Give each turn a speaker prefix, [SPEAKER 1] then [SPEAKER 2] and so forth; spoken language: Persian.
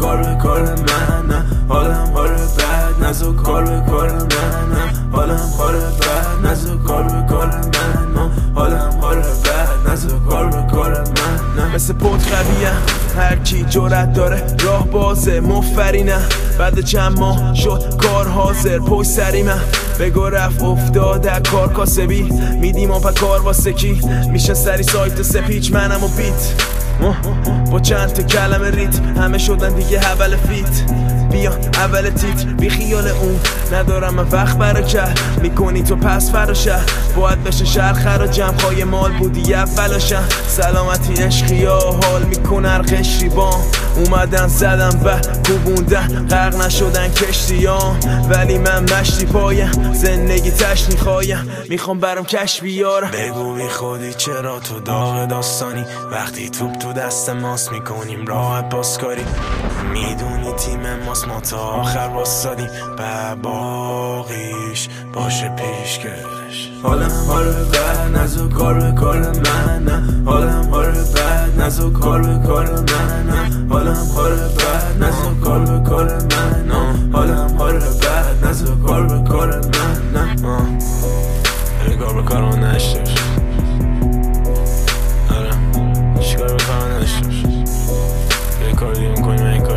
[SPEAKER 1] کار به کار من نه، حالم حال بد نزو کار به کار من نه، حالم حال بد نزو کار به کار من نه، حالم حال بد نزو کار به کار من نه.
[SPEAKER 2] مثل پوت قویه هر کی جرأت داره راه بازه مفری نه، بعد چند ماه شد کار حاضر پشت سری من بگو رفت افتاده کار کاسبی میدیم و پا کار واسه کی میشه سری سایت سپیچ منم و بیت با چند تا کلمه ریت همه شدن دیگه اول فیت بیا اول تیتر بی خیال اون ندارم من وقت برا کرد میکنی تو پس فراشه باید بشه شهر خراجم خواهی مال بودی اولاشم سلامتی عشقیا حال میکنه هر قشری بام اومدن زدم و کوبوندن غرق نشدن کشتیام ولی من مشتی پایم زندگی تشنی خوایم میخوام برام کش بیارم
[SPEAKER 1] بگو بی خودی چرا تو داغ داستانی وقتی تو دست ماست میکنیم راحت پاسکاری میدونی تیم ماست ما تا آخر واسادیم باقیش باشه پیشکش حالم حال بد نزو کار به کار من نه، حالم حال بد نزو کار به کار من نه، حالم حال بد نزو کار به کار من نه، حالم حال بد نزو کار به کار من نه. کار به کار من نشته چیکار به کار نداشته باشه یه کار دیگه میکنیم این کار